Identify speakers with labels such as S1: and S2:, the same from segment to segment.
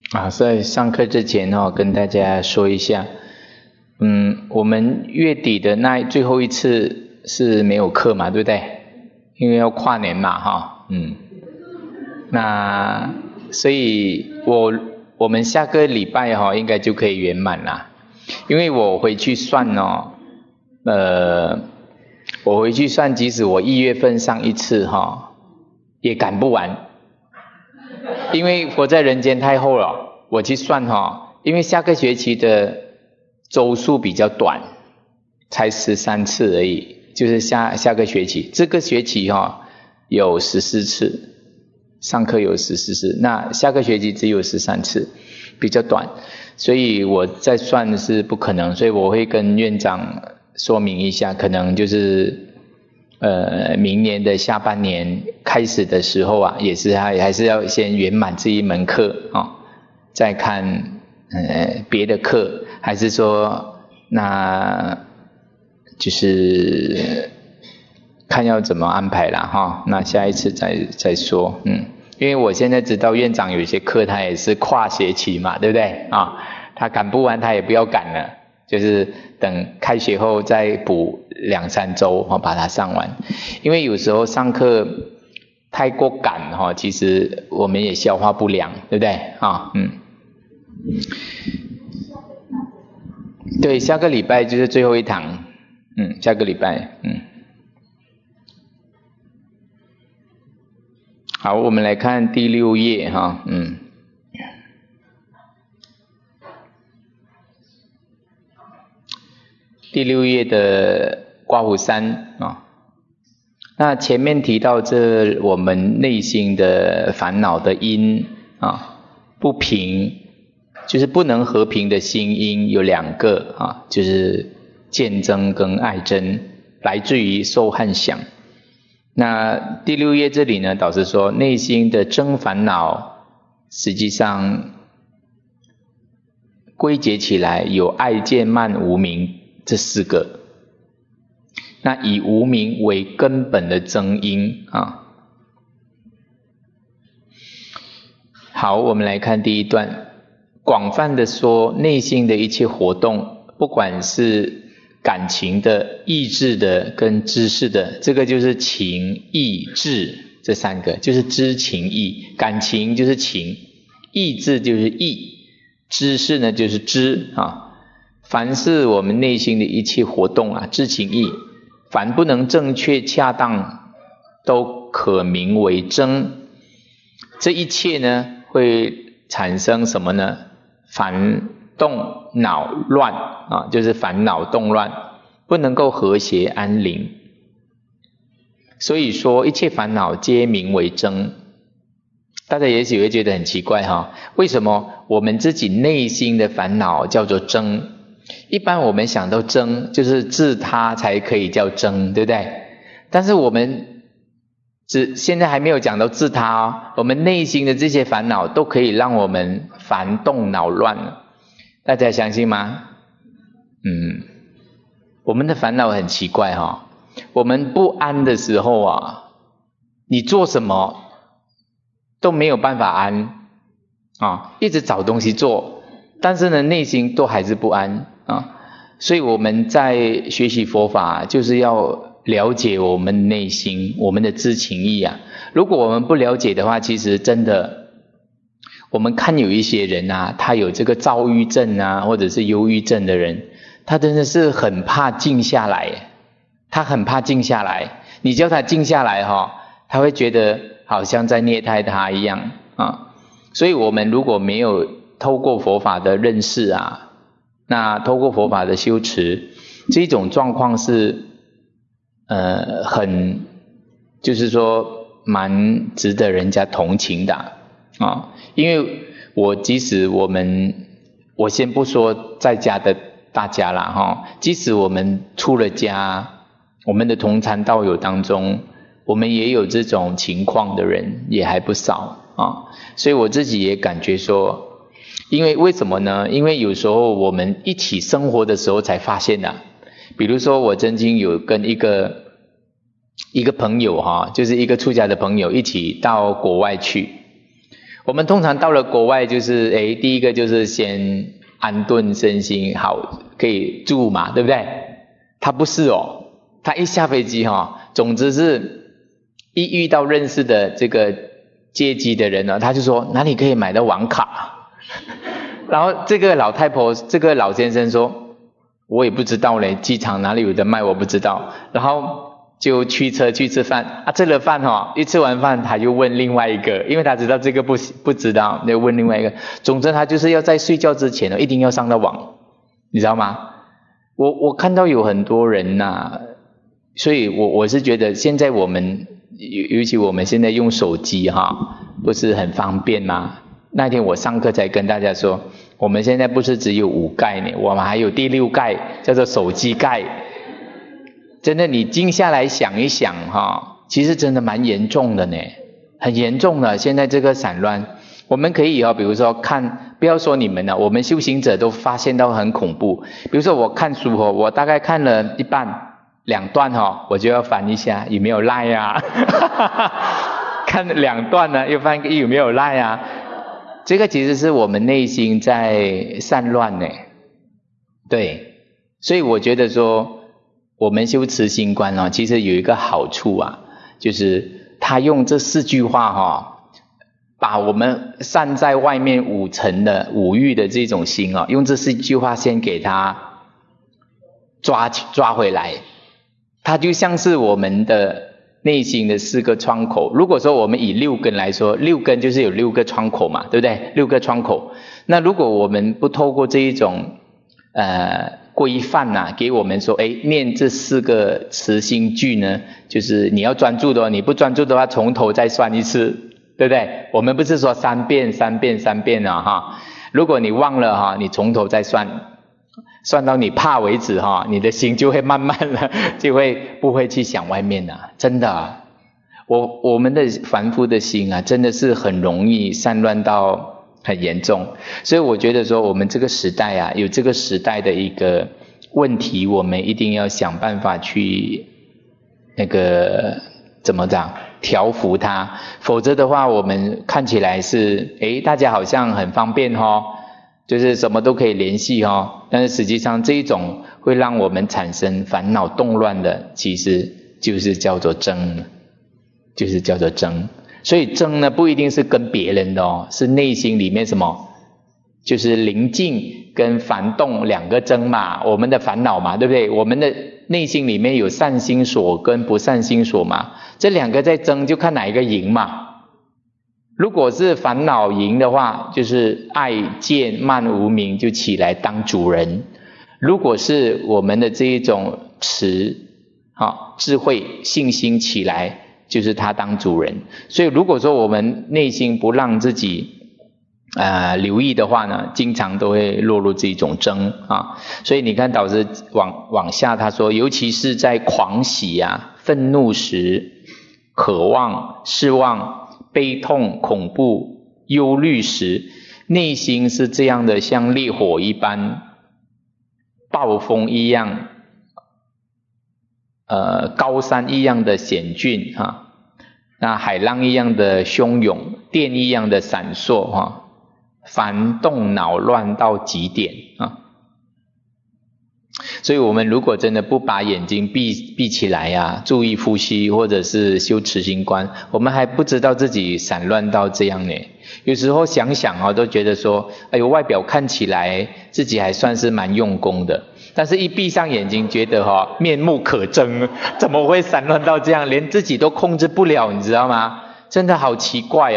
S1: 在上课之前跟大家说一下，我们月底的那最后一次是没有课嘛，对不对？因为要跨年嘛，那所以我们下个礼拜应该就可以圆满啦，因为我回去算即使我1月份上一次也赶不完。因为活在人间太厚了，我去算因为下个学期的周数比较短，才13次而已，就是下个学期，这个学期有14次，上课有14次，那下个学期只有13次，比较短，所以我在算是不可能，所以我会跟院长说明一下，可能就是明年的下半年开始的时候还是要先圆满这一门课再看别的课，还是说那就是看要怎么安排啦那下一次再说因为我现在知道院长有些课他也是跨学期嘛，对不对他赶不完他也不要赶了，就是等开学后再补2-3周把它上完，因为有时候上课太过赶其实我们也消化不良，对不对对，下个礼拜就是最后一堂下个礼拜好，我们来看第6页第6页的刮胡3那前面提到这我们内心的烦恼的因不平，就是不能和平的心因有2个就是见憎跟爱憎，来自于受和想。那第6页这里呢，导师说内心的憎烦恼实际上归结起来有爱见慢无明这4个，那以无明为根本的增因好，我们来看第1段，广泛的说内心的一切活动，不管是感情的、意志的跟知识的，这个就是情意志这3个，就是知情意，感情就是情，意志就是意，知识呢就是知凡是我们内心的一切活动知情意，凡不能正确恰当，都可名为憎。这一切呢会产生什么呢？烦动恼乱就是烦恼动乱，不能够和谐安宁。所以说一切烦恼皆名为憎。大家也许会觉得很奇怪为什么我们自己内心的烦恼叫做憎？一般我们想到憎就是自他才可以叫憎，对不对？但是我们现在还没有讲到自他我们内心的这些烦恼都可以让我们烦动恼乱，大家相信吗？我们的烦恼很奇怪我们不安的时候你做什么都没有办法安一直找东西做，但是呢内心都还是不安所以我们在学习佛法就是要了解我们内心，我们的知情意如果我们不了解的话，其实真的我们看有一些人他有这个躁郁症或者是忧郁症的人，他真的是很怕静下来，他很怕静下来，你叫他静下来他会觉得好像在虐待他一样所以我们如果没有透过佛法的认识那透过佛法的修持，这种状况是很就是说蛮值得人家同情的因为即使我先不说在家的大家啦即使我们出了家，我们的同参道友当中，我们也有这种情况的人也还不少所以我自己也感觉说，因为为什么呢？因为有时候我们一起生活的时候才发现比如说我曾经有跟一个朋友就是一个出家的朋友一起到国外去， 我们通常到了国外就是第一个就是先安顿身心好，可以住嘛，对不对？他不是哦，他一下飞机总之是一遇到认识的这个阶级的人呢，他就说哪里可以买到网卡？然后这个老太婆，这个老先生说，我也不知道嘞，机场哪里有的卖我不知道。然后就驱车去吃饭吃了饭一吃完饭他就问另外一个，因为他知道这个不知道，就问另外一个。总之他就是要在睡觉之前一定要上到网，你知道吗？我看到有很多人所以我是觉得现在我们尤其我们现在用手机不是很方便吗？那天我上课才跟大家说，我们现在不是只有5盖呢，我们还有第6盖，叫做手机盖。真的你静下来想一想其实真的蛮严重的呢，很严重的。现在这个散乱，我们可以比如说看，不要说你们了，我们修行者都发现到很恐怖。比如说我看书我大概看了一半2段我就要翻一下有没有赖啊看2段呢又翻有没有赖啊。这个其实是我们内心在散乱呢。对，所以我觉得说我们修持心观其实有一个好处就是他用这4句话把我们散在外面5层的5欲的这种心用这4句话先给他抓回来。它就像是我们的内心的4个窗口。如果说我们以6根来说，6根就是有6个窗口嘛，对不对？6个窗口。那如果我们不透过这一种规范给我们说念这4个持心句呢，就是你要专注的你不专注的话从头再算一次，对不对？我们不是说3遍3遍3遍如果你忘了你从头再算到你怕为止你的心就会慢慢的就会不会去想外面真的我们的凡夫的心真的是很容易散乱到很严重。所以我觉得说我们这个时代有这个时代的一个问题，我们一定要想办法去怎么讲调伏它，否则的话我们看起来是大家好像很方便就是什么都可以联系但是实际上这一种会让我们产生烦恼动乱的，其实就是叫做争，就是叫做争。所以争呢不一定是跟别人的是内心里面什么，就是宁静跟烦动2个争嘛，我们的烦恼嘛，对不对？我们的内心里面有善心所跟不善心所嘛，这2个在争，就看哪一个赢嘛。如果是烦恼赢的话，就是爱见慢无明就起来当主人。如果是我们的这一种智慧信心起来，就是他当主人。所以如果说我们内心不让自己留意的话呢，经常都会落入这种争所以你看导师往下他说，尤其是在狂喜愤怒时、渴望、失望、悲痛、恐怖、忧虑时，内心是这样的，像烈火一般，暴风一样，高山一样的险峻那海浪一样的汹涌，电一样的闪烁烦动恼乱到极点所以我们如果真的不把眼睛闭起来注意呼吸或者是修持心观，我们还不知道自己散乱到这样呢。有时候想想都觉得说外表看起来自己还算是蛮用功的，但是一闭上眼睛觉得面目可憎，怎么会散乱到这样，连自己都控制不了，你知道吗？真的好奇怪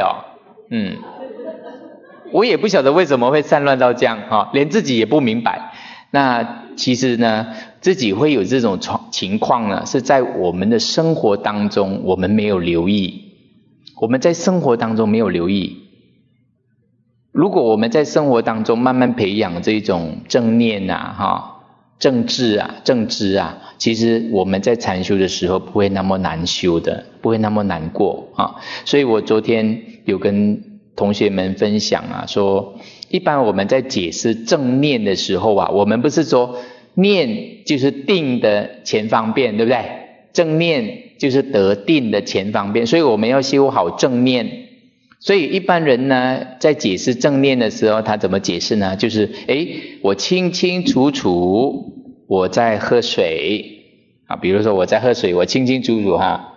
S1: 我也不晓得为什么会散乱到这样连自己也不明白。那其实呢，自己会有这种情况呢，是在我们的生活当中我们没有留意。我们在生活当中没有留意，如果我们在生活当中慢慢培养这种正念正知其实我们在禅修的时候不会那么难修的，不会那么难过所以我昨天有跟同学们分享说一般我们在解释正念的时候我们不是说念就是定的前方便，对不对？正念就是得定的前方便，所以我们要修好正念， 所以一般人呢，在解释正念的时候，他怎么解释呢？就是我清清楚楚我在喝水啊，比如说我在喝水，我清清楚楚哈。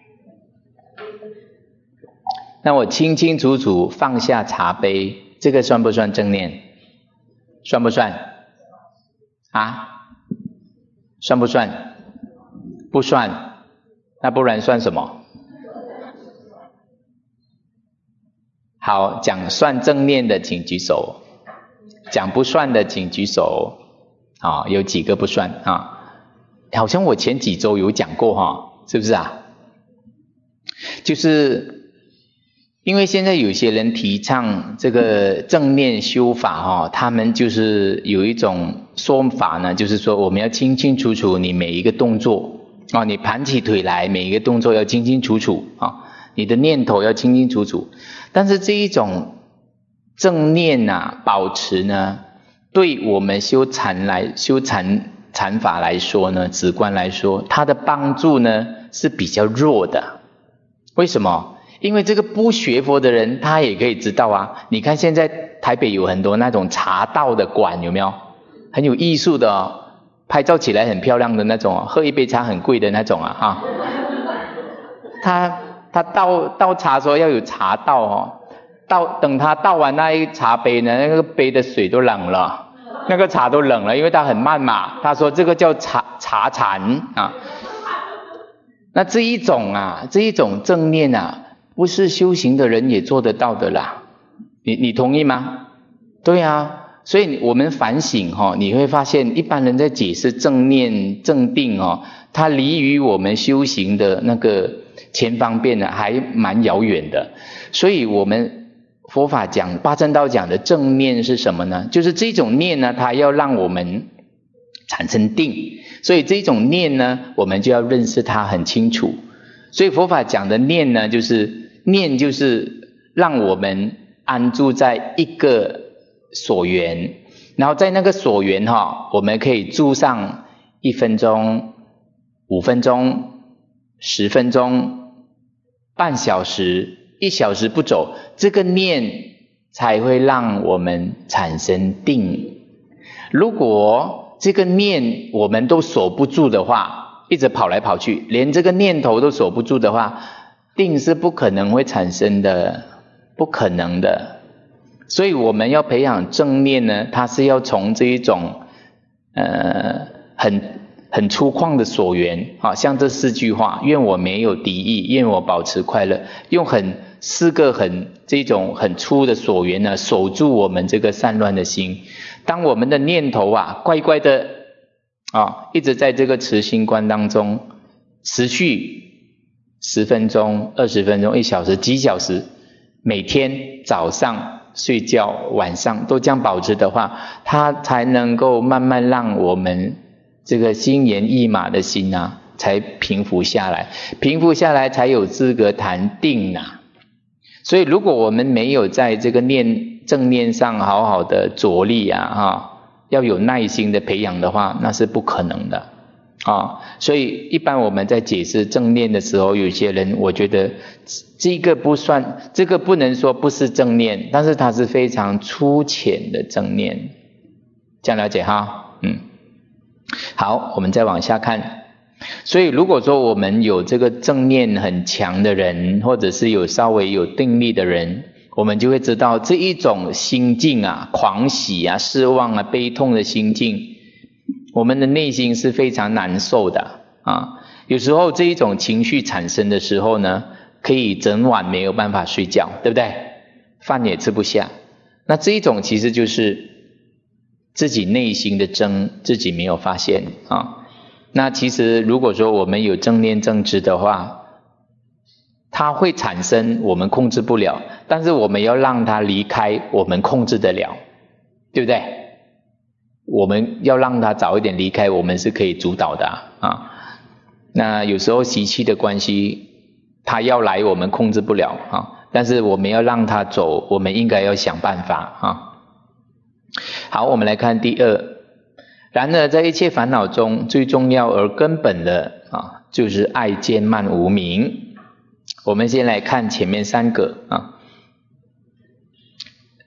S1: 那我清清楚楚放下茶杯，这个算不算正念？算不算？啊？算不算？不算。那不然算什么？好，讲算正念的请举手，讲不算的请举手。啊，有几个不算啊？好像我前几周有讲过哈，是不是啊？就是因为现在有些人提倡这个正念修法哈，他们就是有一种说法呢，就是说我们要清清楚楚你每一个动作啊，你盘起腿来每一个动作要清清楚楚啊，你的念头要清清楚楚。但是这一种正念啊，保持呢，对我们修禅法来说呢，直观来说，它的帮助呢是比较弱的。为什么？因为这个不学佛的人，他也可以知道啊。你看现在台北有很多那种茶道的馆，有没有？很有艺术的哦，拍照起来很漂亮的那种，喝一杯茶很贵的那种啊他倒茶说要有茶道哦，等他倒完那一茶杯呢，那个杯的水都冷了，那个茶都冷了，因为它很慢嘛。他说这个叫茶禅啊。那这一种正念啊，不是修行的人也做得到的啦。你同意吗？对啊，所以我们反省你会发现一般人在解释正念正定它离于我们修行的那个前方便呢还蛮遥远的。所以我们佛法讲八正道讲的正念是什么呢？就是这种念呢，它要让我们产生定，所以这种念呢，我们就要认识它很清楚。所以佛法讲的念呢，就是让我们安住在一个所缘，然后在那个所缘我们可以住上1分钟、5分钟、10分钟、半小时、1小时不走，这个念才会让我们产生定。如果这个念我们都守不住的话，一直跑来跑去，连这个念头都守不住的话，定是不可能会产生的，不可能的。所以我们要培养正念呢，它是要从这一种很粗犷的所缘像这4句话，愿我没有敌意，愿我保持快乐，用4个这种很粗的所缘呢，守住我们这个散乱的心。当我们的念头乖乖的一直在这个持心观当中持续10分钟、20分钟、1小时、几小时，每天早上睡觉晚上都这样保持的话，它才能够慢慢让我们这个心猿意马的心才平伏下来，平伏下来才有资格谈定所以如果我们没有在这个正念上好好的着力要有耐心的培养的话，那是不可能的所以一般我们在解释正念的时候，有些人我觉得这个不能说不是正念，但是它是非常粗浅的正念，这样了解好，我们再往下看。所以如果说我们有这个正念很强的人，或者是稍微有定力的人，我们就会知道这一种心境狂喜失望悲痛的心境，我们的内心是非常难受的有时候这一种情绪产生的时候呢，可以整晚没有办法睡觉，对不对？饭也吃不下。那这一种其实就是自己内心的争，自己没有发现那其实如果说我们有正念正知的话，它会产生我们控制不了，但是我们要让它离开我们控制得了，对不对？我们要让它早一点离开，我们是可以主导的那有时候习气的关系，它要来我们控制不了但是我们要让它走，我们应该要想办法好，我们来看第2。然而在一切烦恼中最重要而根本的就是爱见慢无明。我们先来看前面3个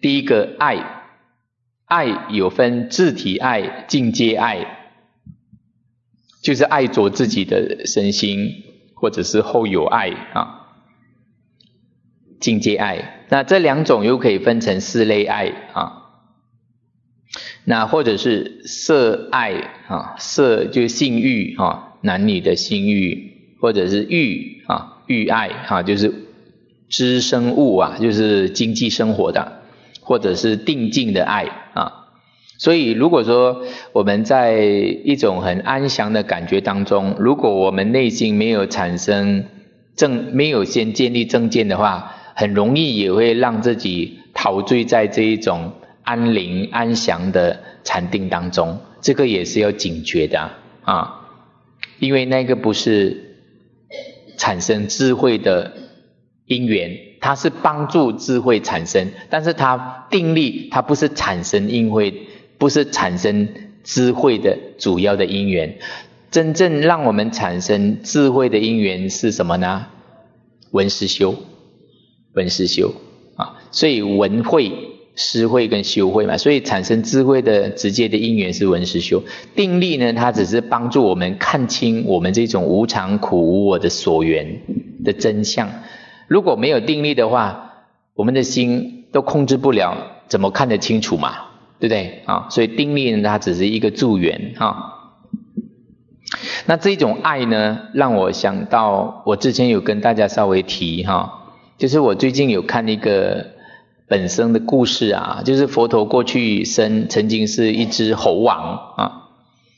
S1: 第一个爱，爱有分自体爱、境界爱，就是爱着自己的身心，或者是后有爱啊，境界爱。那这两种又可以分成四类爱啊。那或者是色爱啊，色就是性欲啊，男女的性欲，或者是欲啊，欲爱啊，就是知生物啊，就是经济生活的，或者是定境的爱啊。所以如果说我们在一种很安详的感觉当中，如果我们内心没有产生没有先建立正见的话，很容易也会让自己陶醉在这一种安宁安详的禅定当中，这个也是要警觉的啊，因为那个不是产生智慧的因缘，它是帮助智慧产生，但是它定力它不是产生不是产生智慧的主要的因缘。真正让我们产生智慧的因缘是什么呢？闻思修啊，所以闻慧、思慧跟修慧嘛，所以产生智慧的直接的因缘是闻思修。定力呢，它只是帮助我们看清我们这种无常苦无我的所缘的真相。如果没有定力的话，我们的心都控制不了，怎么看得清楚嘛？对不对啊？所以定力呢，它只是一个助缘啊。那这种爱呢，让我想到我之前有跟大家稍微提哈，就是我最近有看一个本生的故事啊，就是佛陀过去生曾经是一只猴王啊。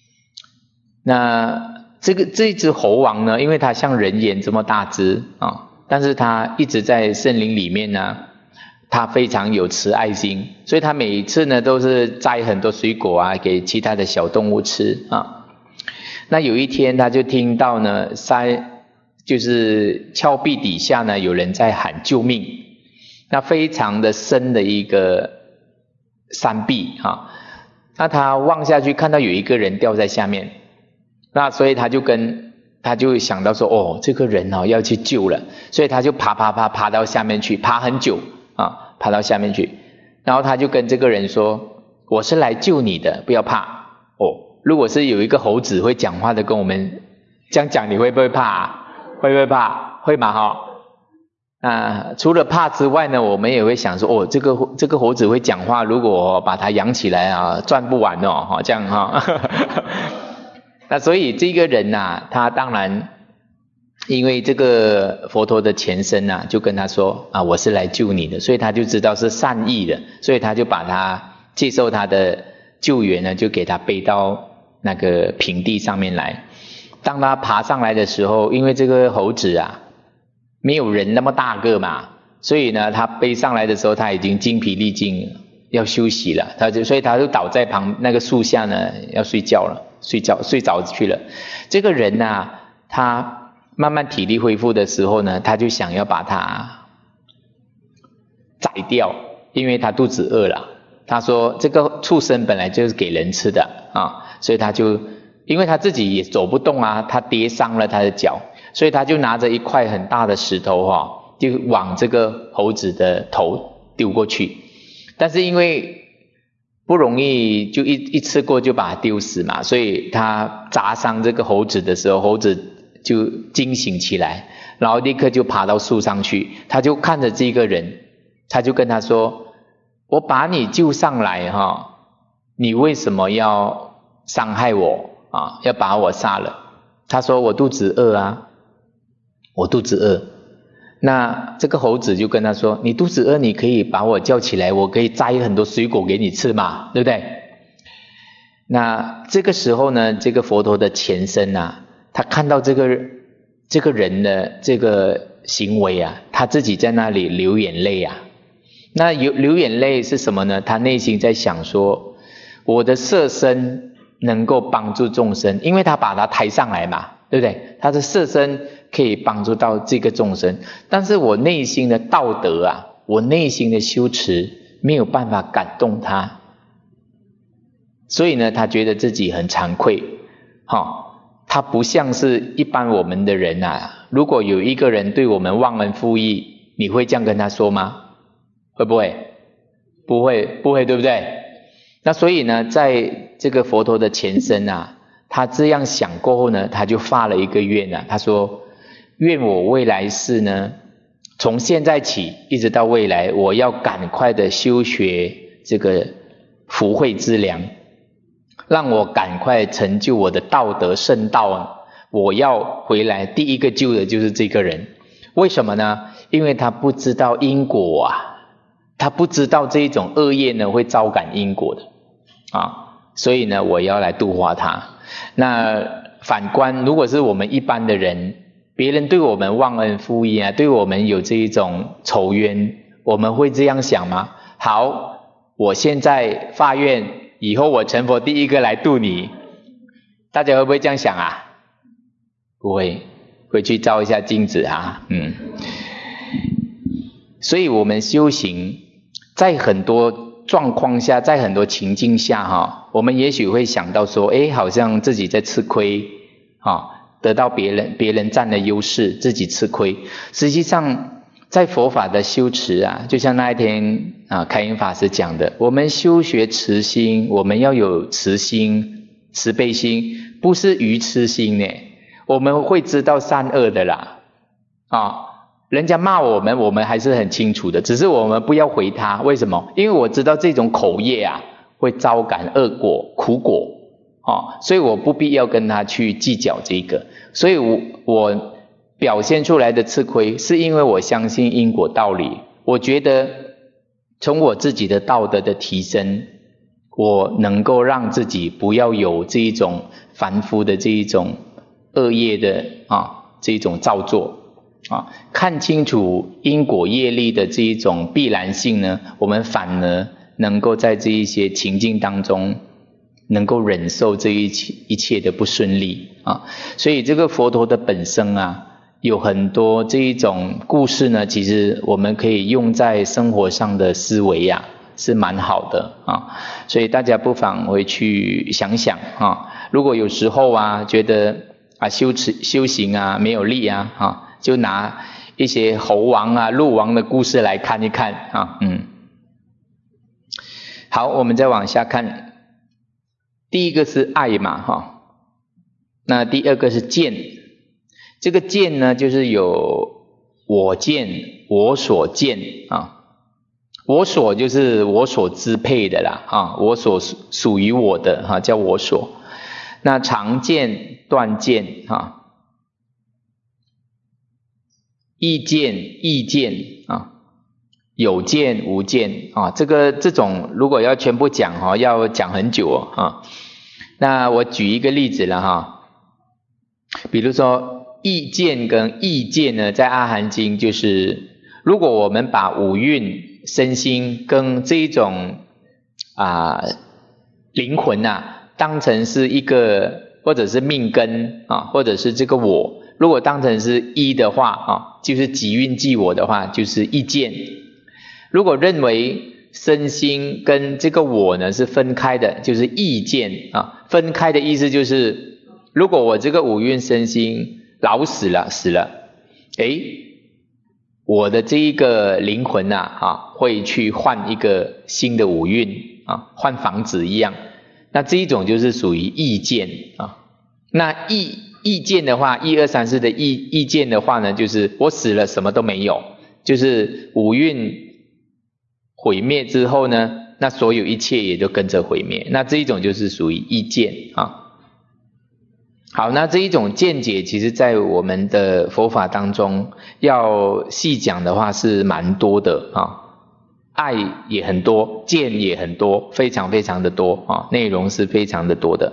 S1: 那这只猴王呢，因为它像人眼这么大只啊，但是它一直在森林里面呢，它非常有慈爱心，所以它每一次呢都是摘很多水果啊给其他的小动物吃啊。那有一天他就听到呢就是峭壁底下呢有人在喊救命，那非常的深的一个山壁啊，那他望下去看到有一个人掉在下面，那所以他就想到说，哦，这个人要去救了，所以他就爬到下面去，爬很久啊，爬到下面去，然后他就跟这个人说，我是来救你的，不要怕哦。如果是有一个猴子会讲话的跟我们这样讲，你会不会怕啊？会不会怕？会嘛哈？除了怕之外呢，我们也会想说，哦，这个猴子会讲话，如果把它养起来啊，赚不完哦，这样哈。那所以这个人啊，他当然因为这个佛陀的前身啊，就跟他说啊，我是来救你的，所以他就知道是善意的，所以他就把他接受他的救援呢，就给他背到那个平地上面来。当他爬上来的时候，因为这个猴子啊没有人那么大个嘛，所以呢他背上来的时候他已经精疲力尽要休息了，所以他就倒在那个树下呢要睡着去了。这个人啊，他慢慢体力恢复的时候呢，他就想要把它宰掉，因为他肚子饿了。他说这个畜生本来就是给人吃的啊，所以他就因为他自己也走不动啊，他跌伤了他的脚，所以他就拿着一块很大的石头就往这个猴子的头丢过去。但是因为不容易就一次过就把它丢死嘛，所以他砸伤这个猴子的时候，猴子就惊醒起来，然后立刻就爬到树上去，他就看着这个人，他就跟他说，我把你救上来你为什么要伤害我啊？要把我杀了？他说我肚子饿啊，我肚子饿。那这个猴子就跟他说，你肚子饿你可以把我叫起来，我可以摘很多水果给你吃嘛，对不对？那这个时候呢，这个佛陀的前身啊，他看到这个人的这个行为啊，他自己在那里流眼泪啊。那流眼泪是什么呢？他内心在想说，我的色身能够帮助众生，因为他把他抬上来嘛，对不对？他的色身可以帮助到这个众生，但是我内心的道德啊，我内心的修持没有办法感动他，所以呢，他觉得自己很惭愧。他不像是一般我们的人啊，如果有一个人对我们忘恩负义，你会这样跟他说吗？会不会？ 不会，对不对？那所以呢，在这个佛陀的前身啊，他这样想过后呢，他就发了一个愿啊，他说：愿我未来世呢，从现在起一直到未来，我要赶快的修学这个福慧之良，让我赶快成就我的道德圣道。我要回来第一个救的就是这个人。为什么呢？因为他不知道因果啊，他不知道这一种恶业呢会招感因果的啊，所以呢我要来度化他。那反观如果是我们一般的人，别人对我们忘恩负义啊，对我们有这一种仇冤，我们会这样想吗？好，我现在发愿，以后我成佛第一个来度你，大家会不会这样想啊？不会，回去照一下镜子啊。所以我们修行在很多状况下，在很多情境下我们也许会想到说，好像自己在吃亏得到别人占了优势，自己吃亏。实际上在佛法的修持啊，就像那一天开云法师讲的，我们修学慈心，我们要有慈心、慈悲心，不是愚痴心呢。我们会知道善恶的啦人家骂我们，我们还是很清楚的，只是我们不要回他。为什么？因为我知道这种口业啊会招感恶果、苦果所以我不必要跟他去计较这个。所以我表现出来的吃亏，是因为我相信因果道理。我觉得从我自己的道德的提升，我能够让自己不要有这一种凡夫的这一种恶业的这一种造作看清楚因果业力的这一种必然性呢，我们反而能够在这一些情境当中能够忍受这一切的不顺利所以这个佛陀的本身有很多这一种故事呢，其实我们可以用在生活上的思维是蛮好的所以大家不妨回去想想如果有时候觉得修行没有力就拿一些猴王鹿王的故事来看一看好，我们再往下看。第一个是爱嘛那第二个是见。这个见呢，就是有我见、我所见我所就是我所支配的啦我所属于我的叫我所。那常见、断见意见、意见有见、无见这种如果要全部讲要讲很久那我举一个例子了比如说意见跟意见呢，在阿含经就是如果我们把五蕴身心跟这一种灵魂当成是一个或者是命根或者是这个我，如果当成是一的话就是即蕴即我的话，就是意见。如果认为身心跟这个我呢是分开的，就是意见分开的意思就是如果我这个五蕴身心老死了我的这一个灵魂会去换一个新的五蕴换房子一样。那这一种就是属于意见那意见的话，1、2、3、4的意见的话呢，就是我死了什么都没有，就是五蕴毁灭之后呢，那所有一切也就跟着毁灭。那这一种就是属于意见好，那这一种见解其实在我们的佛法当中要细讲的话是蛮多的爱也很多，见也很多，非常非常的多内容是非常的多的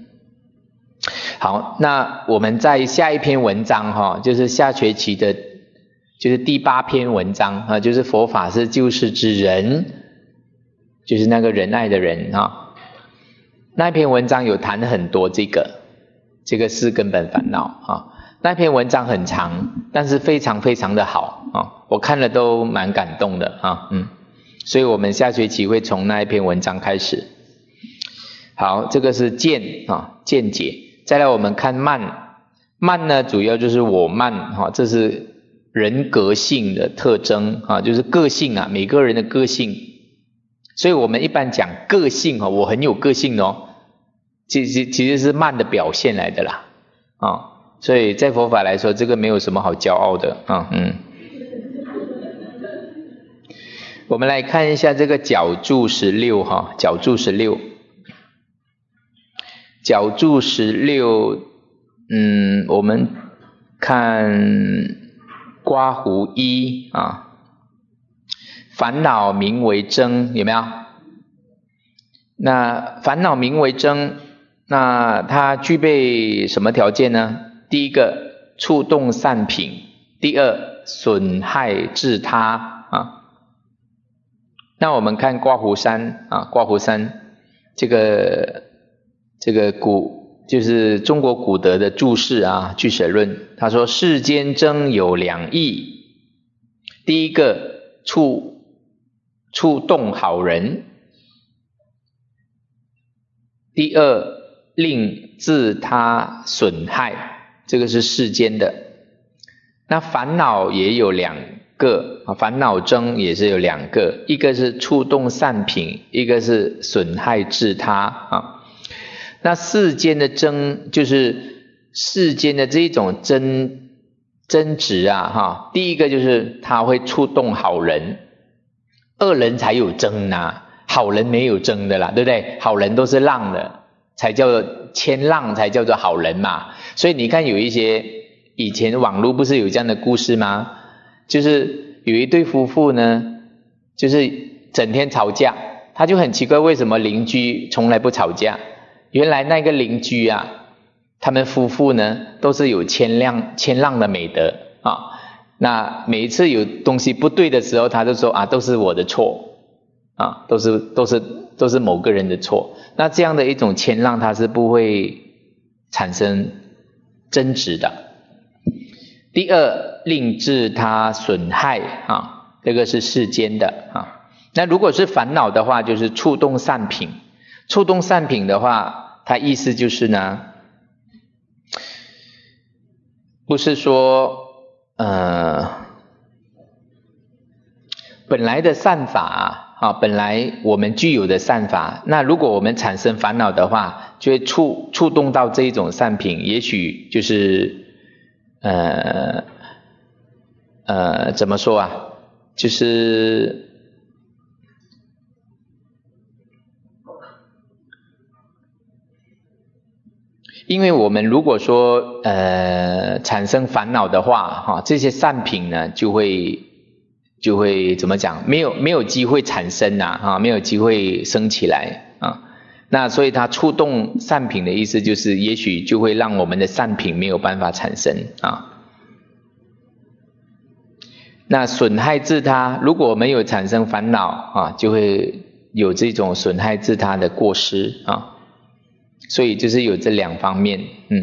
S1: 好，那我们在下一篇文章就是下学期的就是第8篇文章就是佛法是救世之人，就是那个仁爱的人那一篇文章有谈很多这个四根本烦恼那篇文章很长，但是非常非常的好我看了都蛮感动的所以我们下学期会从那一篇文章开始。好，这个是见见解。再来我们看慢。慢呢主要就是我慢这是人格性的特征就是个性每个人的个性所以我们一般讲个性我很有个性其实是慢的表现来的啦所以在佛法来说，这个没有什么好骄傲的我们来看一下这个角柱16角柱16，角柱16，我们看刮胡一烦恼名为争，有没有？那烦恼名为争，那它具备什么条件呢？第一个，触动善品；第二，损害自他那我们看刮胡山刮胡山这个就是中国古德的注释俱舍论，他说世间争有两义，第一个触动好人，第二令自他损害，这个是世间的。那烦恼也有两个烦恼争也是有两个，一个是触动善品，一个是损害自他那世间的争就是世间的这种争执第一个就是它会触动好人，恶人才有争好人没有争的啦，对不对？好人都是浪的，才叫做谦让，才叫做好人嘛。所以你看有一些以前网络不是有这样的故事吗？就是有一对夫妇呢，就是整天吵架，他就很奇怪为什么邻居从来不吵架。原来那个邻居他们夫妇呢都是有谦让的美德那每一次有东西不对的时候，他就说都是我的错都是某个人的错。那这样的一种谦让，它是不会产生争执的。第二，令自他损害这个是世间的那如果是烦恼的话，就是触动善品。触动善品的话，它意思就是呢，不是说本来的善法本来我们具有的善法，那如果我们产生烦恼的话，就会触动到这一种善品，也许就是怎么说就是因为我们如果说产生烦恼的话这些善品呢就会怎么讲，没有机会产生没有机会升起来那所以它触动善品的意思就是也许就会让我们的善品没有办法产生那损害自他，如果没有产生烦恼就会有这种损害自他的过失所以就是有这两方面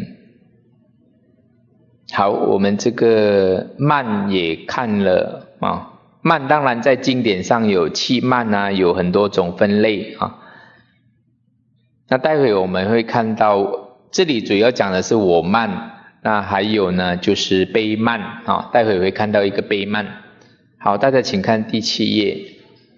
S1: 好，我们这个慢也看了慢当然在经典上有气慢有很多种分类那待会我们会看到这里主要讲的是我慢，那还有呢就是悲慢待会会看到一个悲慢。好，大家请看第7页。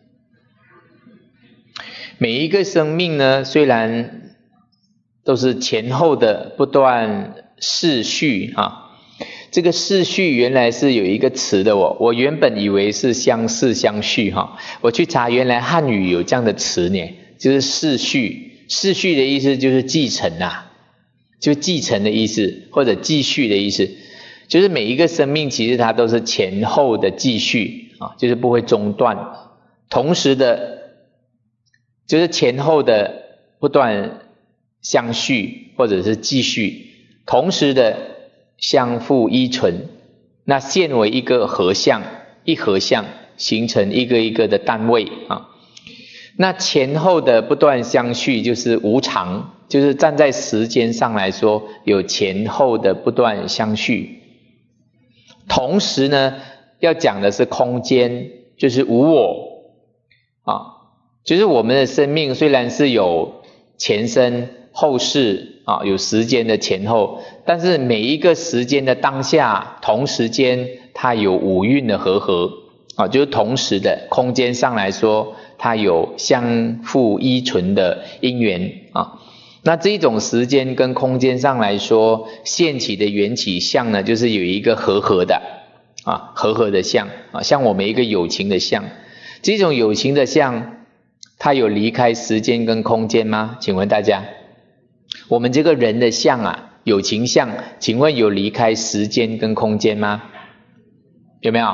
S1: 每一个生命呢，虽然都是前后的不断世序这个世序原来是有一个词的我原本以为是相似相续我去查原来汉语有这样的词呢，就是世序。世序的意思就是继承就继承的意思，或者继续的意思，就是每一个生命其实它都是前后的继续就是不会中断，同时的就是前后的不断相续或者是继续，同时的相互依存，那现为一个合相，一合相形成一个一个的单位那前后的不断相续就是无常，就是站在时间上来说有前后的不断相续。同时呢要讲的是空间，就是无我就是我们的生命虽然是有前生后世有时间的前后，但是每一个时间的当下同时间它有五蕴的和合就是同时的空间上来说它有相互依存的因缘啊。那这种时间跟空间上来说，现起的缘起相呢，就是有一个和的啊，和的相啊，像我们一个有情的相。这种有情的相，它有离开时间跟空间吗？请问大家，我们这个人的相啊，有情相，请问有离开时间跟空间吗？有没有？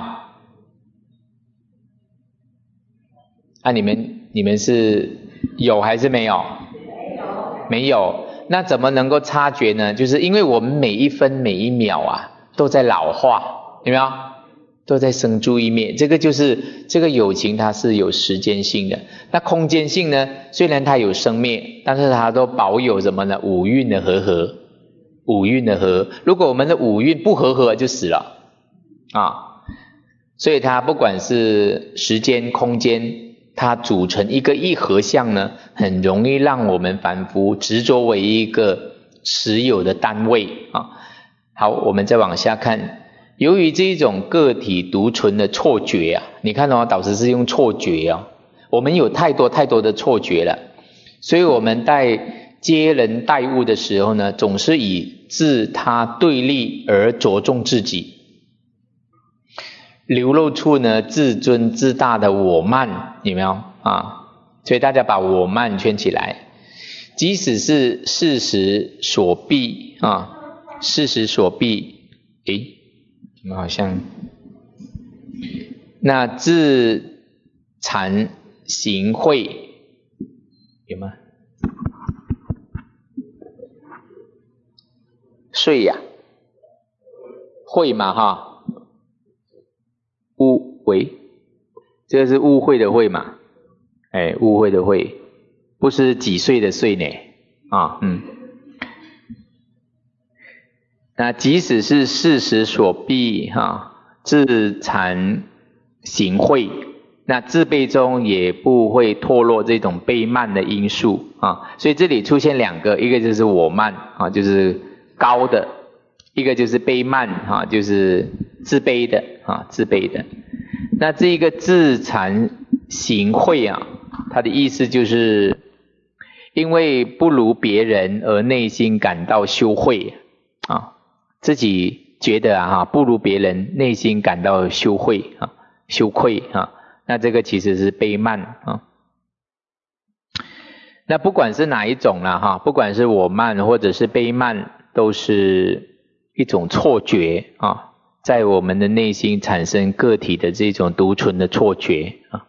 S1: 啊，你们是有还是没有？没有。那怎么能够察觉呢？就是因为我们每一分每一秒啊，都在老化，有没有？都在生住意灭。这个就是这个有情，它是有时间性的。那空间性呢？虽然它有生灭，但是它都保有什么呢？五蕴的和。五蕴的和，如果我们的五蕴不和就死了啊。所以它不管是时间空间，它组成一个一合相呢，很容易让我们凡夫执着为一个实有的单位啊。好，我们再往下看，由于这一种个体独存的错觉啊，你看哦，导师是用错觉啊，我们有太多的错觉了，所以我们在接人待物的时候呢，总是以自他对立而着重自己，流露出呢自尊自大的我慢，有没有啊？所以大家把我慢圈起来。即使是事实所逼啊，事实所逼，怎么好像那自惭形秽有吗？睡呀，会嘛哈？这个是误会的会嘛？误会的会，不是几岁的岁呢？那即使是事实所逼自惭形秽，那自卑中也不会脱落这种卑慢的因素啊。所以这里出现两个，一个就是我慢啊，就是高的，一个就是卑慢啊，就是自卑的啊，自卑的。那这一个自惭形秽啊，它的意思就是因为不如别人而内心感到羞愧啊，自己觉得不如别人，内心感到羞愧啊，羞愧啊，那这个其实是卑慢啊。那不管是哪一种啦不管是我慢或者是卑慢，都是一种错觉啊，在我们的内心产生个体的这种独存的错觉啊。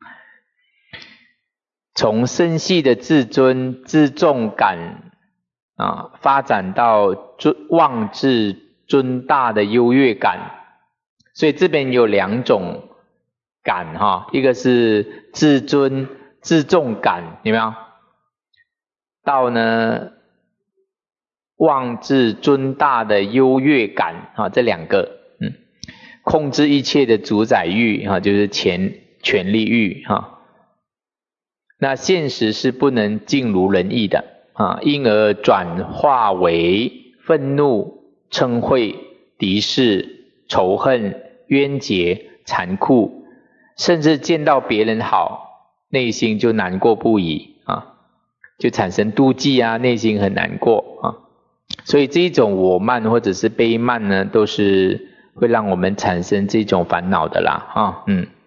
S1: 从深细的自尊自重感发展到妄自尊大的优越感，所以这边有两种感一个是自尊自重感，有没有？到呢妄自尊大的优越感这两个控制一切的主宰欲就是权力欲那现实是不能尽如人意的因而转化为愤怒、嗔恚、敌视、仇恨、冤结、残酷，甚至见到别人好，内心就难过不已就产生妒忌内心很难过所以这种我慢或者是卑慢呢，都是会让我们产生这种烦恼的啦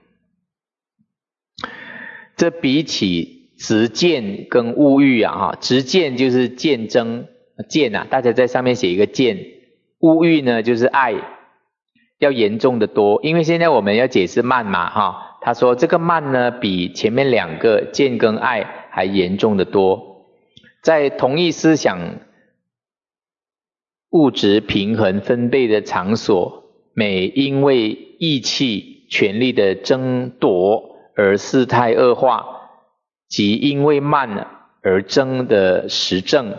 S1: 这比起执见跟物欲执见就是见争见大家在上面写一个见，物欲呢就是爱，要严重的多。因为现在我们要解释慢嘛他说这个慢呢比前面两个见跟爱还严重的多。在同一思想物质平衡分贝的场所，每因为义气权力的争夺而事态恶化，即因为慢而争的实证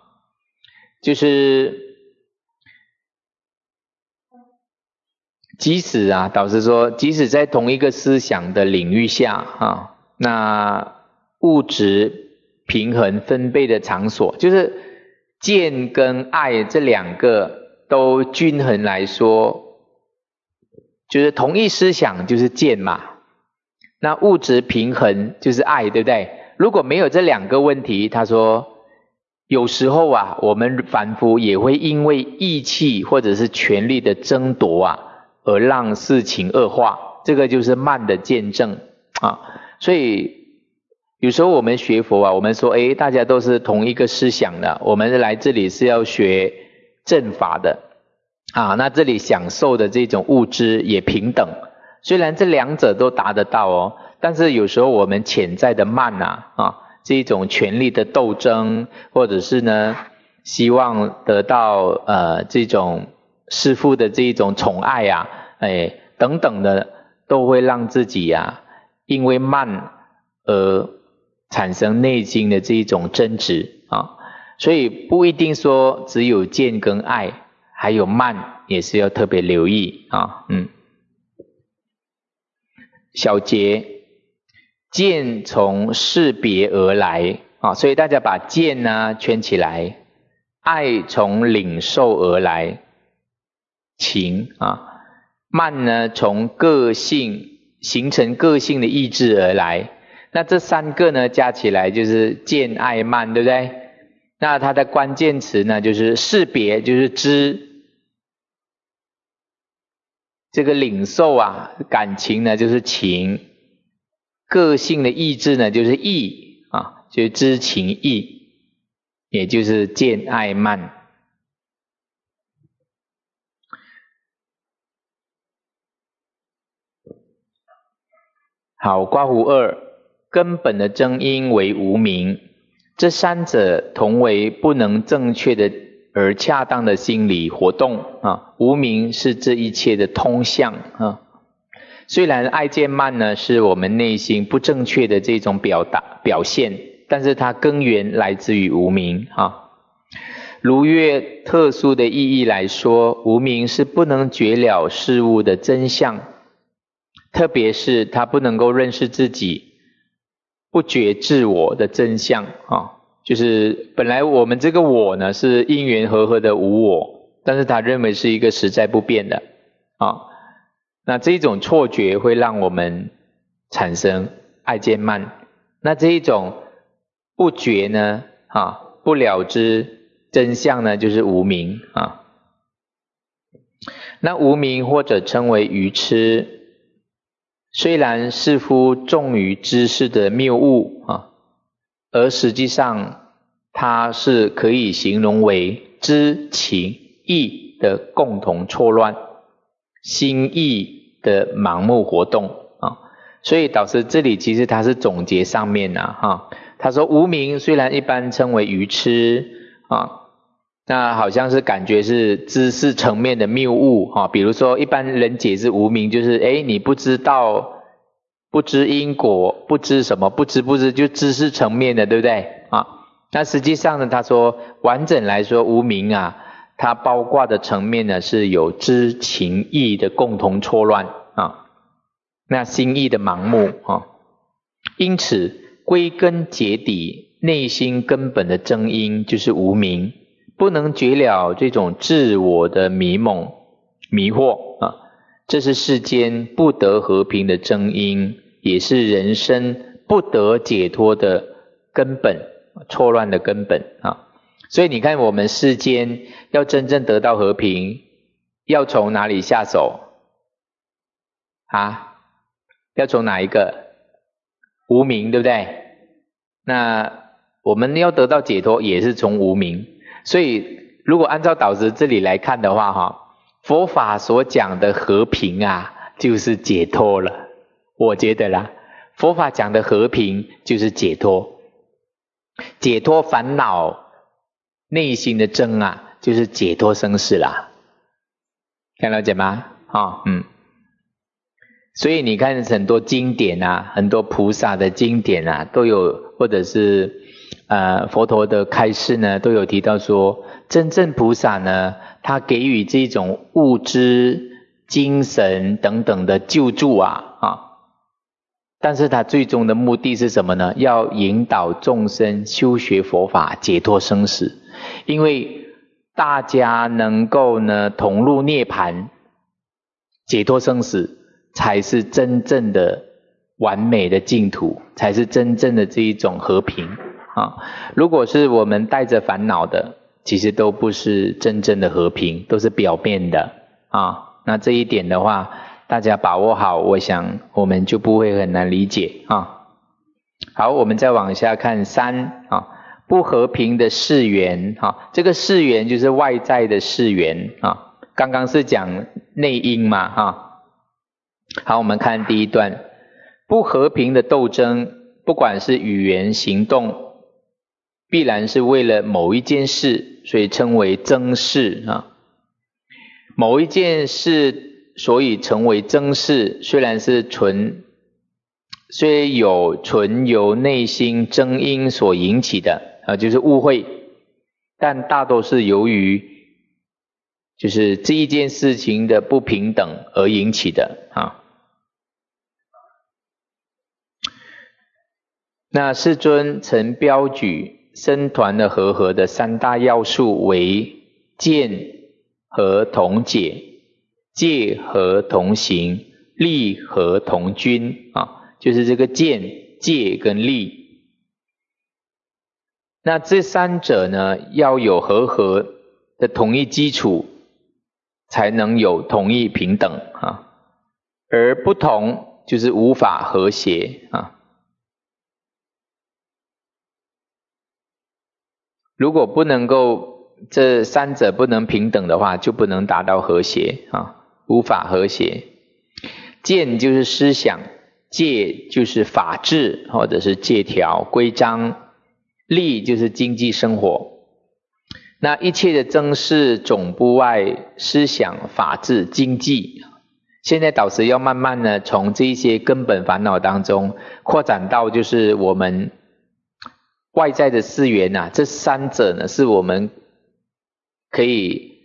S1: 就是即使导师说即使在同一个思想的领域下那物质平衡分贝的场所，就是见跟爱这两个都均衡来说，就是同一思想就是见嘛， 那物质平衡就是爱，对不对？如果没有这两个问题，他说有时候啊，我们凡夫也会因为义气或者是权力的争夺啊，而让事情恶化，这个就是慢的见证啊。所以有时候我们学佛啊，我们说大家都是同一个思想的，我们来这里是要学正法的啊，那这里享受的这种物质也平等，虽然这两者都达得到哦，但是有时候我们潜在的慢啊，这一种权力的斗争，或者是呢希望得到这种师父的这一种宠爱啊，等等的，都会让自己啊因为慢而产生内心的这一种争执啊。所以不一定说只有见跟爱，还有慢也是要特别留意啊。小节，见从识别而来啊，所以大家把见呢圈起来，爱从领受而来，情啊，慢呢从个性形成个性的意志而来。那这三个呢加起来就是见爱慢，对不对？那它的关键词呢就是识别，就是知，这个领受啊，感情呢就是情，个性的意志呢就是意啊，就是知情意，也就是见爱慢。好，括弧2，根本的真因为无明，这三者同为不能正确的而恰当的心理活动啊。无明是这一切的通向啊。虽然爱见慢呢是我们内心不正确的这种表现，但是它根源来自于无明啊。如越特殊的意义来说，无明是不能觉了事物的真相，特别是它不能够认识自己，不觉自我的真相啊。就是本来我们这个我呢是因缘和合的无我，但是他认为是一个实在不变的啊。那这种错觉会让我们产生爱见慢。那这一种不觉呢不了知真相呢就是无明啊。那无明或者称为愚痴，虽然似乎重于知识的谬误啊，而实际上它是可以形容为知情意的共同错乱，心意的盲目活动啊。所以导师这里其实他是总结上面他说无明虽然一般称为愚痴啊，那好像是感觉是知识层面的谬误啊。比如说一般人解释无明就是你不知道，不知因果，不知什么，不知就知识层面的，对不对啊？那实际上呢，他说完整来说无明它包括的层面呢是有知情意的共同错乱啊，那心意的盲目啊。因此归根结底，内心根本的真因就是无明，不能觉了这种自我的迷惑啊。这是世间不得和平的真因，也是人生不得解脱的根本，错乱的根本啊。所以你看我们世间要真正得到和平，要从哪里下手要从哪一个？无明，对不对？那我们要得到解脱也是从无明。所以如果按照导师这里来看的话佛法所讲的和平就是解脱了。我觉得啦，佛法讲的和平就是解脱，解脱烦恼内心的真就是解脱生死啦。看了解吗？所以你看很多经典很多菩萨的经典都有，或者是佛陀的开示呢都有提到说，真正菩萨呢他给予这种物质精神等等的救助但是他最终的目的是什么呢？要引导众生修学佛法，解脱生死。因为大家能够呢同入涅槃，解脱生死，才是真正的完美的净土，才是真正的这一种和平啊。如果是我们带着烦恼的，其实都不是真正的和平，都是表面的啊。那这一点的话，大家把握好，我想我们就不会很难理解啊。好，我们再往下看3啊，不和平的事缘啊，这个事缘就是外在的事缘啊。刚刚是讲内因嘛啊。好，我们看第一段，不和平的斗争，不管是语言行动，必然是为了某一件事，所以称为争事啊。某一件事所以成为争事，虽有纯由内心争因所引起的就是误会，但大多是由于就是这一件事情的不平等而引起的啊。那世尊曾标举僧团的和合的3大要素为见和同解，戒和同行，力和同均啊，就是这个见、戒跟力。那这3者呢，要有和合的同一基础，才能有同一平等啊，而不同就是无法和谐啊。如果不能够这3者不能平等的话，就不能达到和谐啊，无法和谐。见就是思想，戒就是法治或者是戒条规章，力就是经济生活。那一切的争事总不外思想、法治、经济。现在导师要慢慢呢，从这一些根本烦恼当中扩展到就是我们外在的事缘啊，这3者呢是我们可以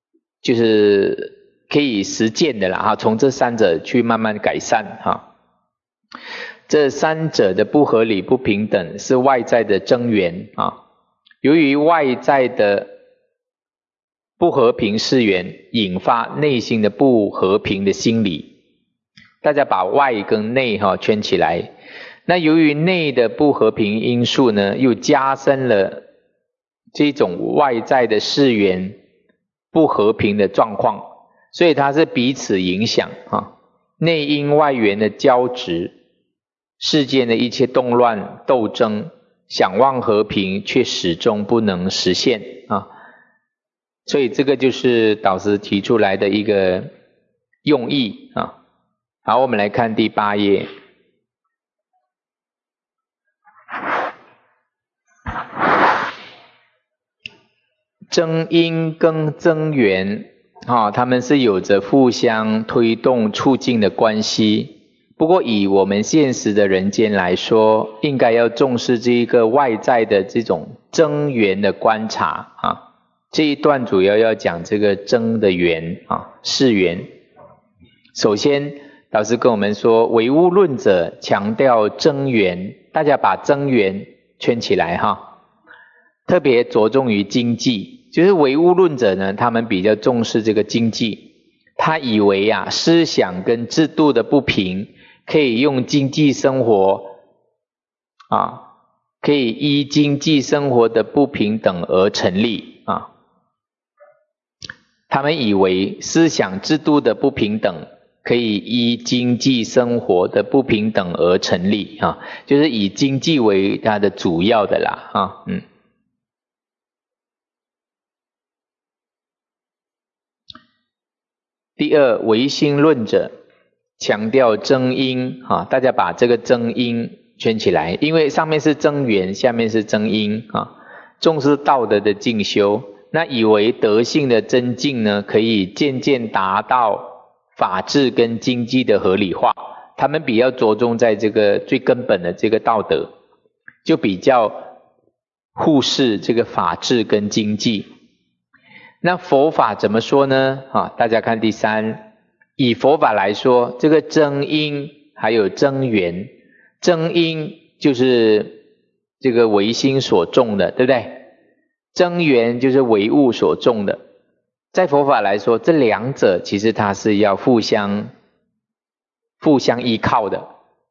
S1: 实践的啦哈，从这3者去慢慢改善哈。这3者的不合理不平等是外在的增缘啊，由于外在的不和平事缘，引发内心的不和平的心理。大家把外跟内圈起来。那由于内的不和平因素呢，又加深了这种外在的事缘不和平的状况，所以它是彼此影响啊，内因外缘的交织，世间的一切动乱斗争，想望和平却始终不能实现啊。所以这个就是导师提出来的一个用意啊。好，我们来看第8页。增因跟增缘他们是有着互相推动促进的关系。不过以我们现实的人间来说，应该要重视这一个外在的这种增缘的观察啊。这一段主要要讲这个增的缘事缘。首先老师跟我们说，唯物论者强调增缘，大家把增缘圈起来哈，特别着重于经济。就是唯物论者呢，他们比较重视这个经济，他以为思想跟制度的不平可以用经济生活可以依经济生活的不平等而成立他们以为思想制度的不平等可以依经济生活的不平等而成立就是以经济为它的主要的啦第二，唯心论者强调增因大家把这个增因圈起来，因为上面是增缘，下面是增因重视道德的进修，那以为德性的增进呢，可以渐渐达到法治跟经济的合理化，他们比较着重在这个最根本的这个道德，就比较忽视这个法治跟经济。那佛法怎么说呢大家看第3，以佛法来说，这个增因还有增缘，增因就是这个唯心所种的，对不对？增缘就是唯物所种的。在佛法来说，这2者其实它是要互相依靠的，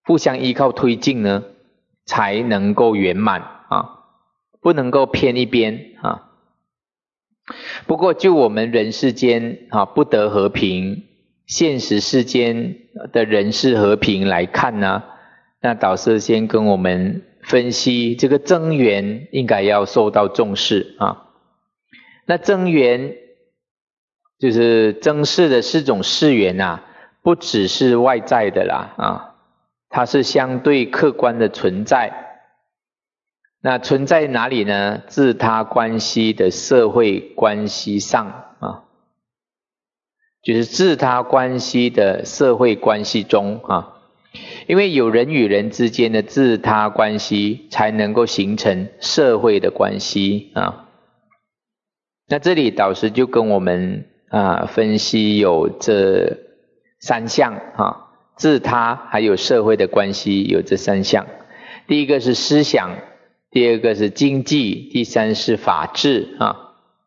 S1: 互相依靠推进呢，才能够圆满啊，不能够偏一边啊。不过就我们人世间啊不得和平，现实世间的人事和平来看呢，那导师先跟我们分析这个增缘应该要受到重视啊。那增缘就是增世的4种世缘啊，不只是外在的啦啊，它是相对客观的存在。那存在哪里呢？自他关系的社会关系上啊，就是自他关系的社会关系中啊，因为有人与人之间的自他关系，才能够形成社会的关系啊。那这里导师就跟我们分析有这3项啊，自他还有社会的关系有这3项。第一个是思想，第二个是经济，第三是法治啊。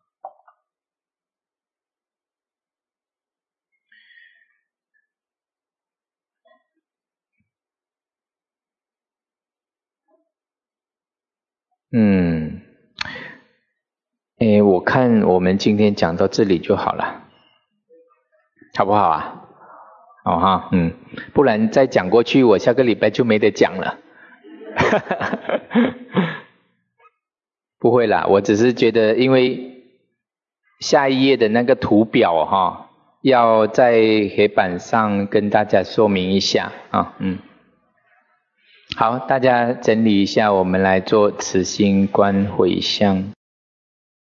S1: 我看我们今天讲到这里就好了，好不好啊？好哈，不然再讲过去，我下个礼拜就没得讲了。不会啦，我只是觉得，因为下一页的那个图表哈，要在黑板上跟大家说明一下啊。好，大家整理一下，我们来做慈心观回向。